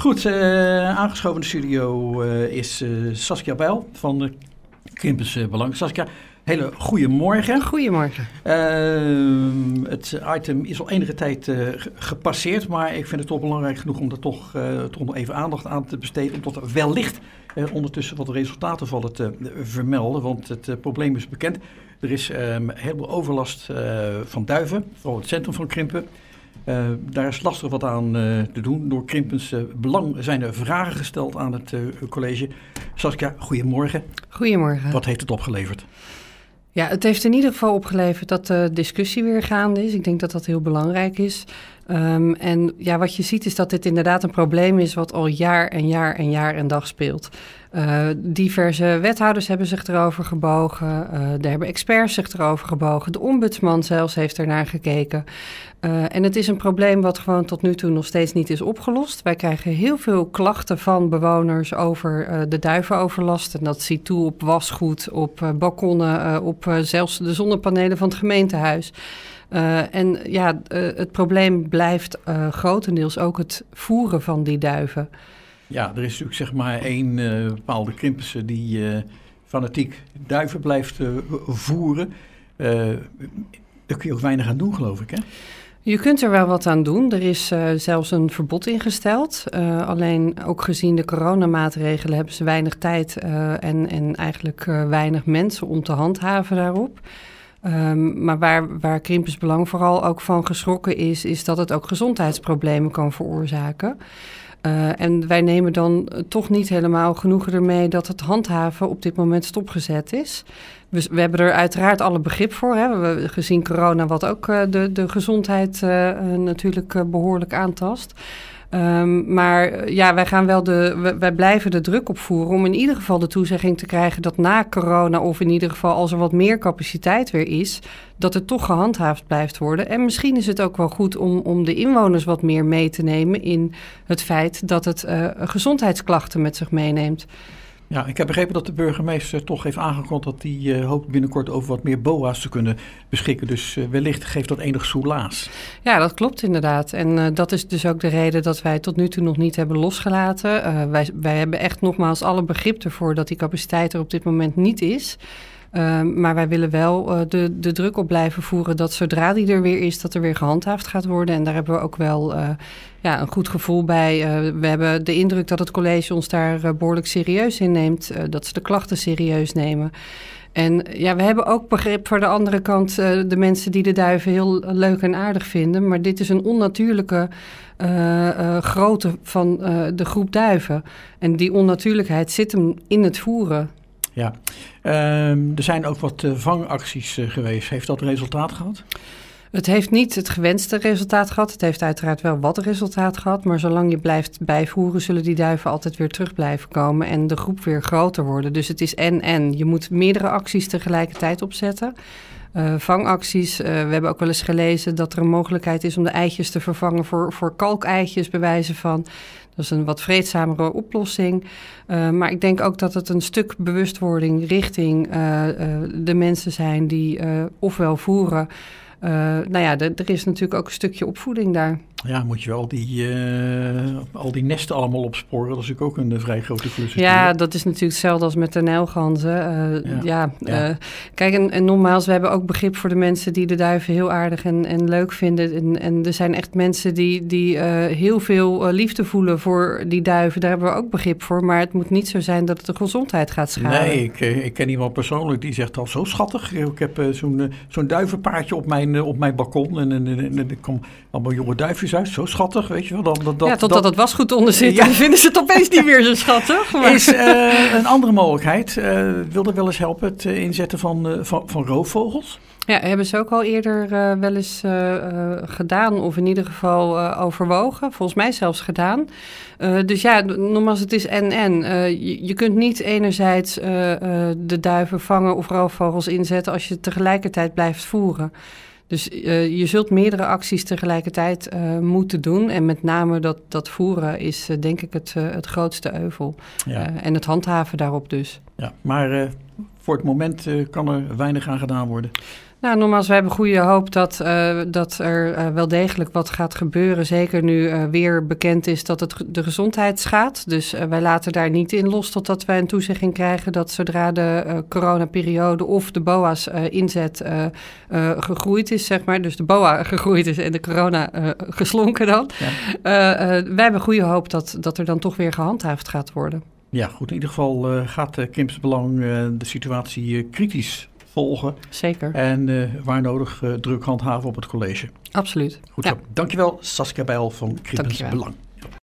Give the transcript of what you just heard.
Goed, aangeschoven in de studio is Saskia Bijl van de Krimpens Belang. Saskia, hele goede morgen. Goedemorgen. Het item is al enige tijd gepasseerd, maar ik vind het toch belangrijk genoeg om er toch nog even aandacht aan te besteden. Om tot wellicht ondertussen wat resultaten vallen te vermelden, want het probleem is bekend. Er is heel veel overlast van duiven, vooral het centrum van Krimpen. Daar is lastig wat aan te doen. Door Krimpens Belang zijn er vragen gesteld aan het college. Saskia, goedemorgen. Goedemorgen. Wat heeft het opgeleverd? Ja, het heeft in ieder geval opgeleverd dat de discussie weer gaande is. Ik denk dat dat heel belangrijk is. En ja, wat je ziet is dat dit inderdaad een probleem is wat al jaar en dag speelt. Diverse wethouders hebben zich erover gebogen. Er hebben experts zich erover gebogen. De ombudsman zelfs heeft ernaar gekeken. En het is een probleem wat gewoon tot nu toe nog steeds niet is opgelost. Wij krijgen heel veel klachten van bewoners over de duivenoverlast. En dat ziet toe op wasgoed, op balkonnen, op zelfs de zonnepanelen van het gemeentehuis. En ja, het probleem blijft grotendeels ook het voeren van die duiven. Ja, er is natuurlijk zeg maar één bepaalde Krimpense die fanatiek duiven blijft voeren. Daar kun je ook weinig aan doen, geloof ik, hè? Je kunt er wel wat aan doen. Er is zelfs een verbod ingesteld. Alleen ook gezien de coronamaatregelen hebben ze weinig tijd en eigenlijk weinig mensen om te handhaven daarop. Maar waar Krimpens Belang vooral ook van geschrokken is dat het ook gezondheidsproblemen kan veroorzaken. En wij nemen dan toch niet helemaal genoegen ermee dat het handhaven op dit moment stopgezet is. We hebben er uiteraard alle begrip voor. Hè. We gezien corona wat ook de gezondheid natuurlijk behoorlijk aantast. Maar ja, wij blijven de druk opvoeren om in ieder geval de toezegging te krijgen dat na corona of in ieder geval als er wat meer capaciteit weer is, dat het toch gehandhaafd blijft worden. En misschien is het ook wel goed om de inwoners wat meer mee te nemen in het feit dat het gezondheidsklachten met zich meeneemt. Ja, ik heb begrepen dat de burgemeester toch heeft aangekondigd dat hij hoopt binnenkort over wat meer BOA's te kunnen beschikken. Dus wellicht geeft dat enig soelaas. Ja, dat klopt inderdaad. En dat is dus ook de reden dat wij tot nu toe nog niet hebben losgelaten. Wij hebben echt nogmaals alle begrip ervoor dat die capaciteit er op dit moment niet is. Maar wij willen wel de druk op blijven voeren dat zodra die er weer is, dat er weer gehandhaafd gaat worden. En daar hebben we ook wel een goed gevoel bij. We hebben de indruk dat het college ons daar behoorlijk serieus in neemt. Dat ze de klachten serieus nemen. En ja, we hebben ook begrip voor de andere kant de mensen die de duiven heel leuk en aardig vinden. Maar dit is een onnatuurlijke grootte van de groep duiven. En die onnatuurlijkheid zit hem in het voeren. Ja, er zijn ook wat vangacties geweest. Heeft dat resultaat gehad? Het heeft niet het gewenste resultaat gehad. Het heeft uiteraard wel wat resultaat gehad. Maar zolang je blijft bijvoeren, zullen die duiven altijd weer terug blijven komen en de groep weer groter worden. Dus het is en. Je moet meerdere acties tegelijkertijd opzetten. Vangacties. We hebben ook wel eens gelezen dat er een mogelijkheid is om de eitjes te vervangen voor kalkeitjes, bij wijze van. Dat is een wat vreedzamere oplossing. Maar ik denk ook dat het een stuk bewustwording richting de mensen zijn die ofwel voeren. Er is natuurlijk ook een stukje opvoeding daar. Ja, moet je wel al die nesten allemaal opsporen. Dat is natuurlijk ook een vrij grote klus. Ja, dat is natuurlijk hetzelfde als met de nijlganzen. Kijk, en nogmaals, we hebben ook begrip voor de mensen die de duiven heel aardig en leuk vinden. En er zijn echt mensen die heel veel liefde voelen voor die duiven. Daar hebben we ook begrip voor. Maar het moet niet zo zijn dat het de gezondheid gaat schaden. Nee, ik ken iemand persoonlijk die zegt al zo schattig. Ik heb zo'n duivenpaardje op mijn balkon. En er komen allemaal jonge duifjes uit. Zo schattig, weet je wel. Totdat het wasgoed onder zit. Ja. Dan vinden ze het opeens niet meer zo schattig. Maar. Is een andere mogelijkheid. Wil er wel eens helpen het inzetten van roofvogels? Ja, hebben ze ook al eerder wel eens gedaan. Of in ieder geval overwogen. Volgens mij zelfs gedaan. Dus ja, nogmaals, het is en. Je kunt niet enerzijds de duiven vangen of roofvogels inzetten als je tegelijkertijd blijft voeren. Dus je zult meerdere acties tegelijkertijd moeten doen. En met name dat voeren is denk ik het grootste euvel. Ja. En het handhaven daarop dus. Ja, maar voor het moment kan er weinig aan gedaan worden. Nou, nogmaals, we hebben goede hoop dat er wel degelijk wat gaat gebeuren. Zeker nu weer bekend is dat het de gezondheid schaadt. Dus wij laten daar niet in los totdat wij een toezegging krijgen dat zodra de coronaperiode of de BOA's inzet gegroeid is, zeg maar. Dus de BOA gegroeid is en de corona geslonken dan. Ja. Wij hebben goede hoop dat er dan toch weer gehandhaafd gaat worden. Ja, goed. In ieder geval gaat Kindesbelang de situatie kritisch volgen. Zeker. En waar nodig druk handhaven op het college. Absoluut. Goed zo. Dankjewel, Saskia Bijl van Kindesbelang.